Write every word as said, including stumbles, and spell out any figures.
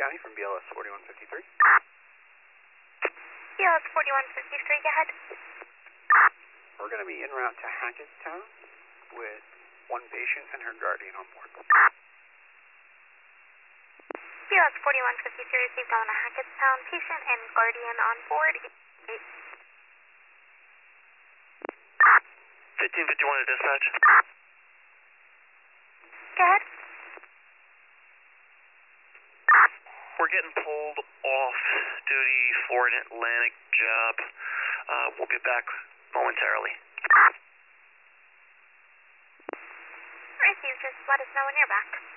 County from B L S forty-one fifty-three. B L S forty-one fifty-three, go ahead. We're going to be en route to Hackettstown with one patient and her guardian on board. B L S forty-one fifty-three received on a Hackettstown, patient and guardian on board. fifteen fifty-one to dispatch. Go ahead. We're getting pulled off duty for an Atlantic job. Uh, we'll be back momentarily. Received, just let us know when you're back.